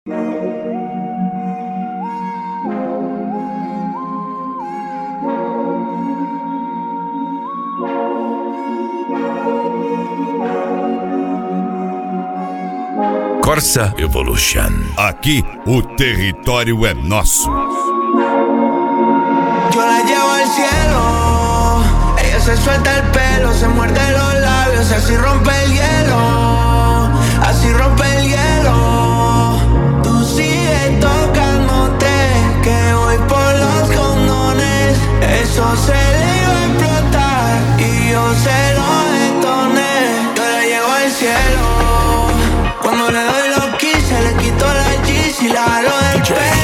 Corsa Evolution. Aqui o território é nosso. Yo la llevo al cielo. Ella se suelta el pelo, se muerde los labios, así rompe el hielo. Así rompe el hielo. Tú sigues tocándote, que voy por los condones. Eso se le iba a explotar y yo se lo detoné. Yo la llevo al cielo. Cuando le doy los quise, le quito la G's y la jalo del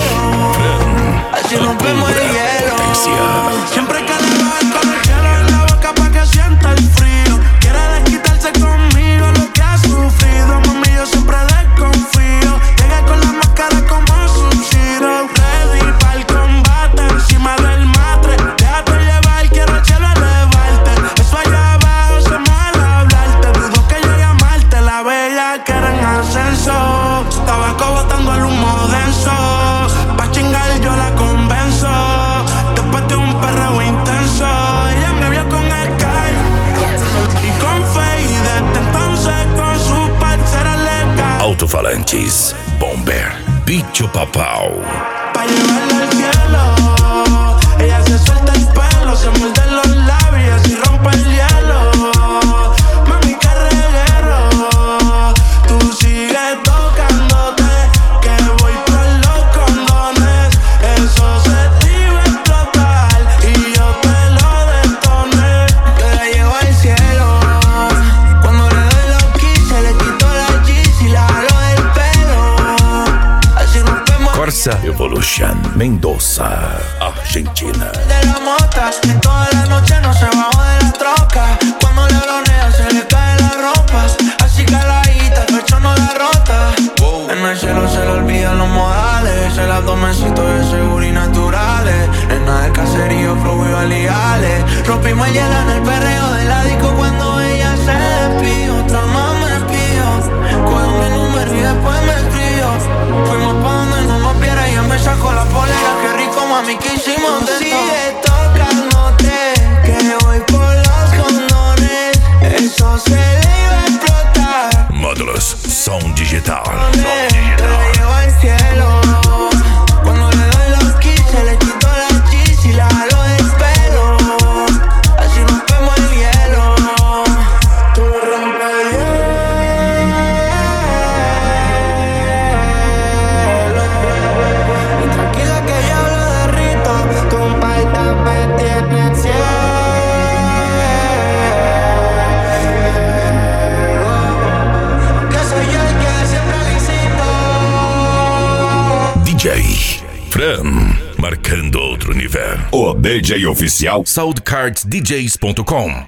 pelo. Así rompemos el hielo. Siempre que le bajo con el hielo en la boca pa' que sienta el frío. Quiere desquitarse conmigo lo que ha sufrido. Mami, yo siempre desconfío. Llegué con la máscara como Sub-Zero. Ready pa'l combate, encima del matre. Déjate llevar, quiero el cielo elevarte. Eso allá abajo se muere hablarte. Dudo que llegue a Marte, la bella que era en ascenso. Tabaco botando el humo denso. Pa' chingar yo la convenzo. Después de un perreo intenso, ella me vio con Sky y con Faye. Desde entonces con su parcera legal. Alto-falantes, Bomber, Bicho Papau. Pa' llevarla al cielo. Ella se suelta el pelo, se muerde los labios y rompe el hielo. Mami, qué reguero. Tú sigues tocándote, que voy por los condones. Eso se te iba a explotar y yo te lo detoné. Yo la llevo al cielo. Cuando le doy los quise, le quito la G's y la jalo del pelo. Así rompemos. Corsa Evolution, Mendoza, Argentina. De la mota, que toda la noche no se bajó de la troca. Cuando le bronea se le cae la ropa. Así caladita, el pecho no la rota. En el cielo se le olvidan los modales. El abdomencito de seguro y naturales. Nena de caserío, flow y validales. Rompimos el hielo en el perreo de la disco. Cuando ella se despidió, otra más me pidió. Cogió mi número y después me escribió. Fuimos pa' donde no nos viera y ella me sacó la polera. Qué rico, mami, que hicimos de sigue tocándote, que voy por los condones. Eso se le iba a explotar. Módulos Som Digital. Te la llevo al cielo. Cuando le doy los quise, le quito la G's y la jalo del pelo. Así rompemos el hielo. Tú rompes el hielo. Y tranquila que yo lo derrito. Tu palta me tiene ciego. Que soy yo el que siempre le incito. DJ Fran, marcando outro nível. O DJ oficial Soundcardsdjs.com